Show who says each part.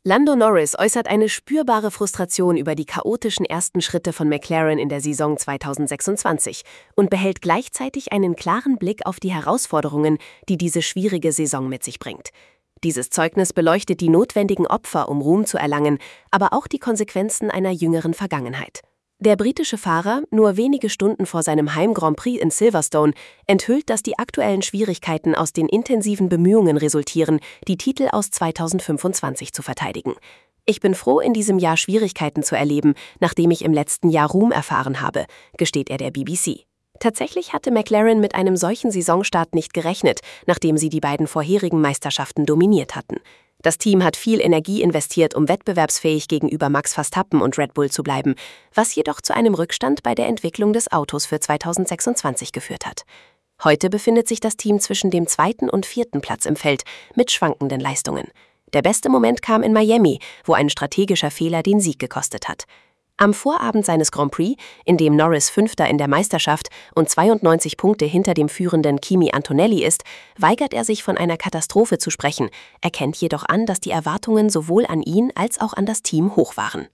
Speaker 1: Lando Norris äußert eine spürbare Frustration über die chaotischen ersten Schritte von McLaren in der Saison 2026 und behält gleichzeitig einen klaren Blick auf die Herausforderungen, die diese schwierige Saison mit sich bringt. Dieses Zeugnis beleuchtet die notwendigen Opfer, um Ruhm zu erlangen, aber auch die Konsequenzen einer jüngeren Vergangenheit. Der britische Fahrer, nur wenige Stunden vor seinem Heim-Grand Prix in Silverstone, enthüllt, dass die aktuellen Schwierigkeiten aus den intensiven Bemühungen resultieren, die Titel aus 2025 zu verteidigen. Ich bin froh, in diesem Jahr Schwierigkeiten zu erleben, nachdem ich im letzten Jahr Ruhm erfahren habe, gesteht er der BBC. Tatsächlich hatte McLaren mit einem solchen Saisonstart nicht gerechnet, nachdem sie die beiden vorherigen Meisterschaften dominiert hatten. Das Team hat viel Energie investiert, um wettbewerbsfähig gegenüber Max Verstappen und Red Bull zu bleiben, was jedoch zu einem Rückstand bei der Entwicklung des Autos für 2026 geführt hat. Heute befindet sich das Team zwischen dem 2. und 4. Platz im Feld mit schwankenden Leistungen. Der beste Moment kam in Miami, wo ein strategischer Fehler den Sieg gekostet hat. Am Vorabend seines Grand Prix, in dem Norris Fünfter in der Meisterschaft und 92 Punkte hinter dem führenden Kimi Antonelli ist, weigert er sich, von einer Katastrophe zu sprechen, erkennt jedoch an, dass die Erwartungen sowohl an ihn als auch an das Team hoch waren.